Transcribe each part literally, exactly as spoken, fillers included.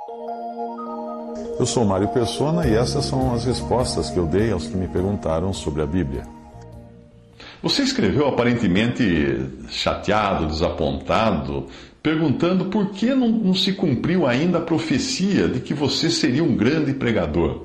Eu sou Mário Persona e essas são as respostas que eu dei aos que me perguntaram sobre a Bíblia. Você escreveu aparentemente chateado, desapontado, perguntando por que não, não se cumpriu ainda a profecia de que você seria um grande pregador.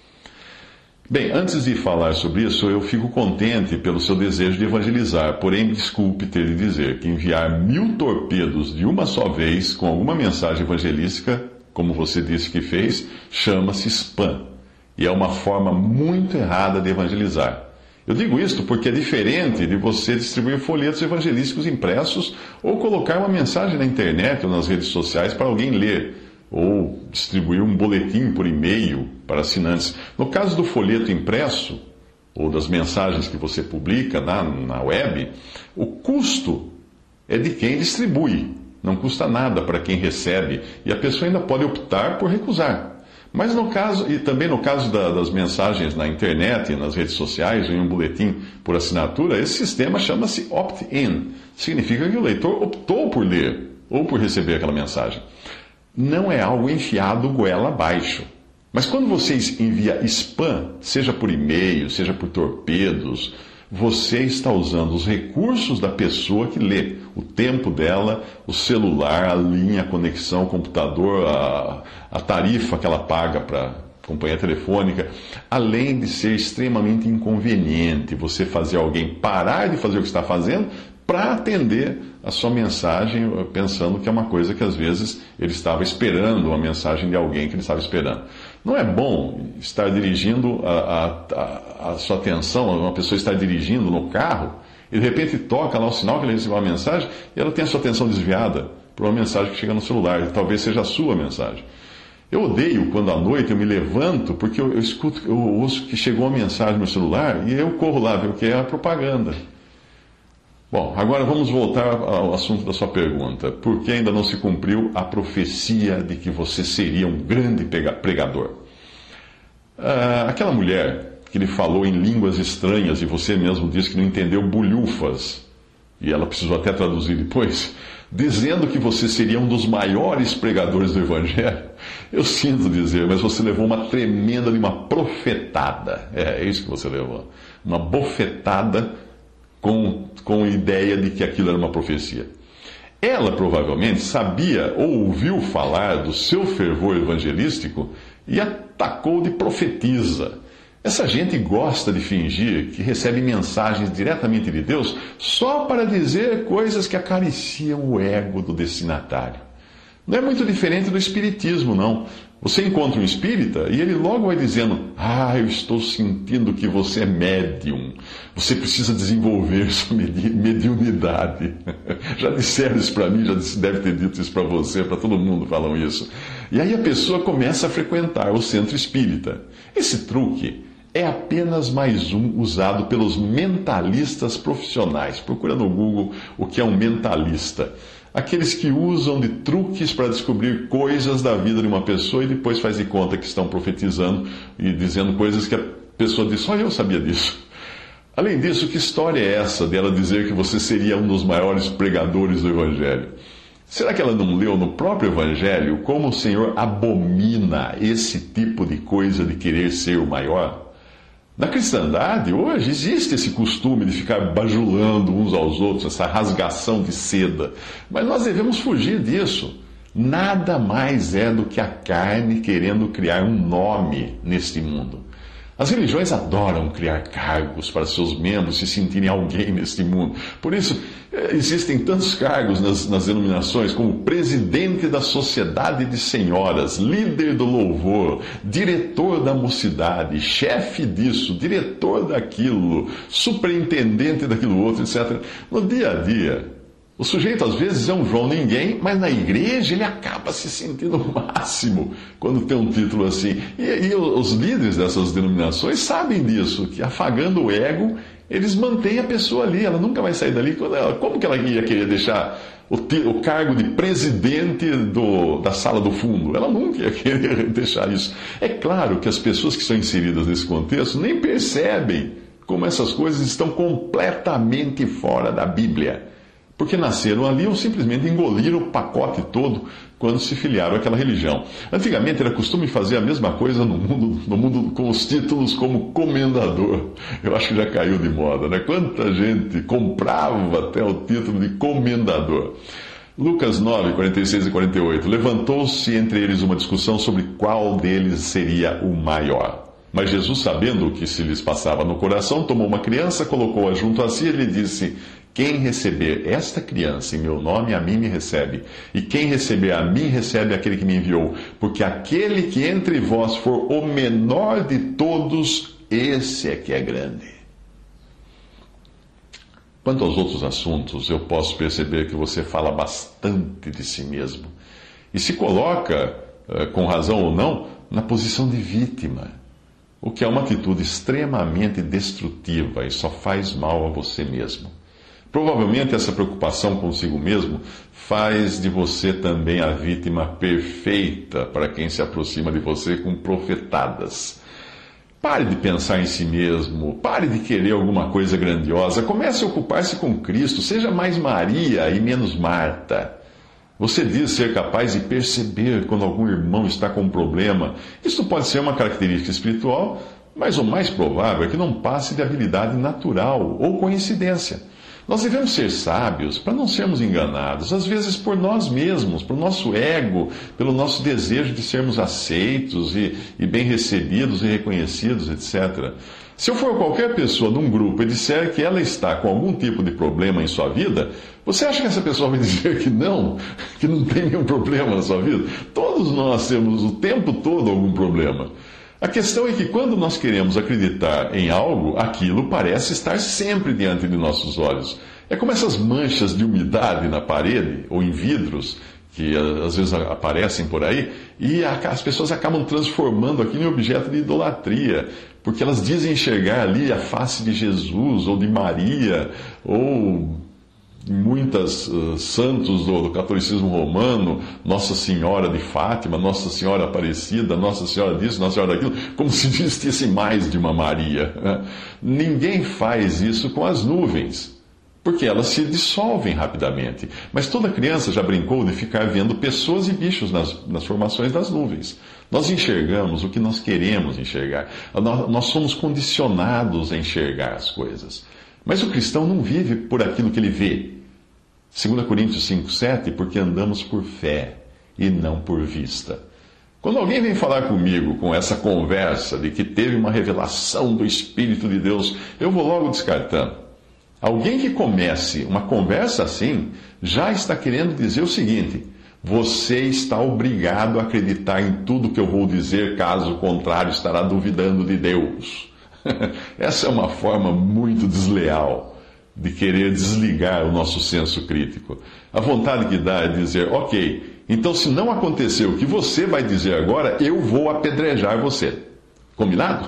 Bem, antes de falar sobre isso, eu fico contente pelo seu desejo de evangelizar, porém, desculpe ter de dizer que enviar mil torpedos de uma só vez com alguma mensagem evangelística, como você disse que fez, chama-se spam. E é uma forma muito errada de evangelizar. Eu digo isto porque é diferente de você distribuir folhetos evangelísticos impressos ou colocar uma mensagem na internet ou nas redes sociais para alguém ler, ou distribuir um boletim por e-mail para assinantes. No caso do folheto impresso, ou das mensagens que você publica na, na web, o custo é de quem distribui. Não custa nada para quem recebe, e a pessoa ainda pode optar por recusar. Mas no caso, e também no caso da, das mensagens na internet, nas redes sociais, ou em um boletim por assinatura, esse sistema chama-se opt-in. Significa que o leitor optou por ler, ou por receber aquela mensagem. Não é algo enfiado goela abaixo. Mas quando você envia spam, seja por e-mail, seja por torpedos, você está usando os recursos da pessoa que lê. O tempo dela, o celular, a linha, a conexão, o computador, a, a tarifa que ela paga para a companhia telefônica. Além de ser extremamente inconveniente você fazer alguém parar de fazer o que está fazendo para atender a sua mensagem, pensando que é uma coisa que às vezes ele estava esperando, uma mensagem de alguém que ele estava esperando. Não é bom estar dirigindo a, a, a sua atenção, uma pessoa estar dirigindo no carro e de repente toca lá o sinal que ele recebeu uma mensagem e ela tem a sua atenção desviada por uma mensagem que chega no celular, e talvez seja a sua mensagem. Eu odeio quando à noite eu me levanto porque eu, eu escuto, eu ouço que chegou uma mensagem no celular e eu corro lá ver o que é a propaganda. Bom, agora vamos voltar ao assunto da sua pergunta. Por que ainda não se cumpriu a profecia de que você seria um grande pregador? Ah, aquela mulher que lhe falou em línguas estranhas e você mesmo disse que não entendeu bulhufas, e ela precisou até traduzir depois, dizendo que você seria um dos maiores pregadores do Evangelho. Eu sinto dizer, mas você levou uma tremenda de uma profetada. É, é isso que você levou. Uma bofetada Com, com a ideia de que aquilo era uma profecia. Ela provavelmente sabia ou ouviu falar do seu fervor evangelístico e atacou de profetisa. Essa gente gosta de fingir que recebe mensagens diretamente de Deus só para dizer coisas que acariciam o ego do destinatário. Não é muito diferente do espiritismo, não. Você encontra um espírita e ele logo vai dizendo: ah, eu estou sentindo que você é médium. Você precisa desenvolver sua medi- mediunidade. Já disseram isso para mim, já deve ter dito isso para você, para todo mundo falam isso. E aí a pessoa começa a frequentar o centro espírita. Esse truque é apenas mais um usado pelos mentalistas profissionais. Procura no Google o que é um mentalista. Aqueles que usam de truques para descobrir coisas da vida de uma pessoa e depois faz de conta que estão profetizando e dizendo coisas que a pessoa diz: só eu sabia disso. Além disso, que história é essa dela dizer que você seria um dos maiores pregadores do Evangelho? Será que ela não leu no próprio Evangelho como o Senhor abomina esse tipo de coisa de querer ser o maior? Na cristandade, hoje, existe esse costume de ficar bajulando uns aos outros, essa rasgação de seda. Mas nós devemos fugir disso. Nada mais é do que a carne querendo criar um nome neste mundo. As religiões adoram criar cargos para seus membros se sentirem alguém neste mundo. Por isso, existem tantos cargos nas, nas denominações, como presidente da sociedade de senhoras, líder do louvor, diretor da mocidade, chefe disso, diretor daquilo, superintendente daquilo outro, etcétera. No dia a dia, o sujeito às vezes é um João Ninguém, mas na igreja ele acaba se sentindo o máximo quando tem um título assim. E, e os líderes dessas denominações sabem disso, que afagando o ego, eles mantêm a pessoa ali, ela nunca vai sair dali. Como que ela ia querer deixar o, o cargo de presidente do, da sala do fundo? Ela nunca ia querer deixar isso. É claro que as pessoas que são inseridas nesse contexto nem percebem como essas coisas estão completamente fora da Bíblia. Porque nasceram ali ou simplesmente engoliram o pacote todo quando se filiaram àquela religião. Antigamente era costume fazer a mesma coisa no mundo, no mundo com os títulos como comendador. Eu acho que já caiu de moda, né? Quanta gente comprava até o título de comendador. Lucas nove, quarenta e seis e quarenta e oito. Levantou-se entre eles uma discussão sobre qual deles seria o maior. Mas Jesus, sabendo o que se lhes passava no coração, tomou uma criança, colocou-a junto a si e lhe disse: quem receber esta criança em meu nome, a mim me recebe. E quem receber a mim, recebe aquele que me enviou. Porque aquele que entre vós for o menor de todos, esse é que é grande. Quanto aos outros assuntos, eu posso perceber que você fala bastante de si mesmo. E se coloca, com razão ou não, na posição de vítima. O que é uma atitude extremamente destrutiva e só faz mal a você mesmo. Provavelmente essa preocupação consigo mesmo faz de você também a vítima perfeita para quem se aproxima de você com profetadas. Pare de pensar em si mesmo, pare de querer alguma coisa grandiosa, comece a ocupar-se com Cristo, seja mais Maria e menos Marta. Você diz ser capaz de perceber quando algum irmão está com um problema. Isso pode ser uma característica espiritual, mas o mais provável é que não passe de habilidade natural ou coincidência. Nós devemos ser sábios para não sermos enganados, às vezes por nós mesmos, por nosso ego, pelo nosso desejo de sermos aceitos e, e bem recebidos e reconhecidos, etcétera. Se eu for qualquer pessoa num grupo e disser que ela está com algum tipo de problema em sua vida, você acha que essa pessoa vai dizer que não? Que não tem nenhum problema na sua vida? Todos nós temos o tempo todo algum problema. A questão é que quando nós queremos acreditar em algo, aquilo parece estar sempre diante de nossos olhos. É como essas manchas de umidade na parede ou em vidros, que às vezes aparecem por aí, e as pessoas acabam transformando aquilo em objeto de idolatria, porque elas dizem enxergar ali a face de Jesus, ou de Maria, ou muitas uh, santos do, do catolicismo romano, Nossa Senhora de Fátima, Nossa Senhora Aparecida, Nossa Senhora disso, Nossa Senhora daquilo, como se existisse mais de uma Maria. Né? Ninguém faz isso com as nuvens, porque elas se dissolvem rapidamente. Mas toda criança já brincou de ficar vendo pessoas e bichos nas, nas formações das nuvens. Nós enxergamos o que nós queremos enxergar. Nós, nós somos condicionados a enxergar as coisas. Mas o cristão não vive por aquilo que ele vê. dois Coríntios cinco, sete, porque andamos por fé e não por vista. Quando alguém vem falar comigo com essa conversa de que teve uma revelação do Espírito de Deus, eu vou logo descartando. Alguém que comece uma conversa assim, já está querendo dizer o seguinte: você está obrigado a acreditar em tudo que eu vou dizer, caso contrário estará duvidando de Deus. Essa é uma forma muito desleal de querer desligar o nosso senso crítico. A vontade que dá é dizer: ok, então se não acontecer o que você vai dizer agora, eu vou apedrejar você. Combinado?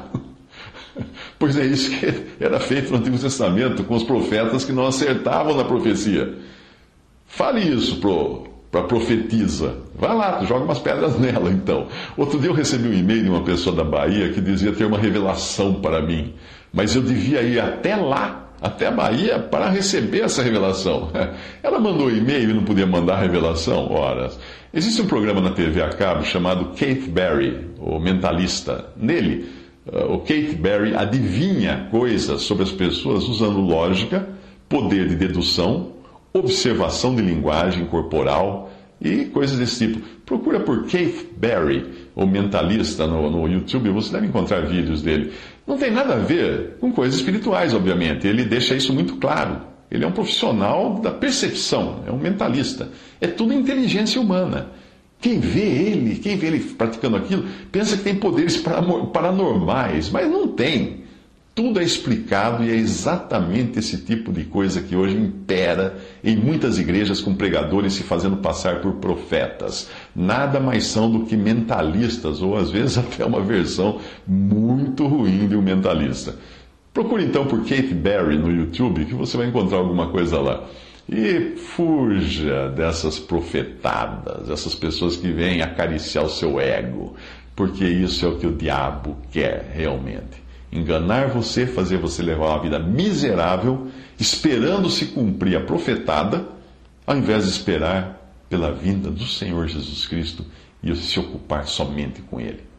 Pois é isso que era feito no Antigo Testamento com os profetas que não acertavam na profecia. Fale isso para a profetisa. Vai lá, tu joga umas pedras nela, então. Outro dia eu recebi um e-mail de uma pessoa da Bahia que dizia ter uma revelação para mim. Mas eu devia ir até lá, até a Bahia, para receber essa revelação. Ela mandou e-mail e não podia mandar a revelação? Ora, existe um programa na T V a cabo chamado Keith Barry, o Mentalista. Nele, o Keith Barry adivinha coisas sobre as pessoas usando lógica, poder de dedução, observação de linguagem corporal e coisas desse tipo. Procura por Keith Barry, o Mentalista, no, no YouTube, você deve encontrar vídeos dele. Não tem nada a ver com coisas espirituais, obviamente. Ele deixa isso muito claro. Ele é um profissional da percepção, é um mentalista. É tudo inteligência humana. Quem vê ele, quem vê ele praticando aquilo, pensa que tem poderes paranormais, mas não tem. Tudo é explicado e é exatamente esse tipo de coisa que hoje impera em muitas igrejas com pregadores se fazendo passar por profetas. Nada mais são do que mentalistas, ou às vezes até uma versão muito ruim de um mentalista. Procure então por Keith Barry no YouTube que você vai encontrar alguma coisa lá. E fuja dessas profetadas, essas pessoas que vêm acariciar o seu ego, porque isso é o que o diabo quer realmente. Enganar você, fazer você levar uma vida miserável, esperando se cumprir a profetada, ao invés de esperar pela vinda do Senhor Jesus Cristo e se ocupar somente com Ele.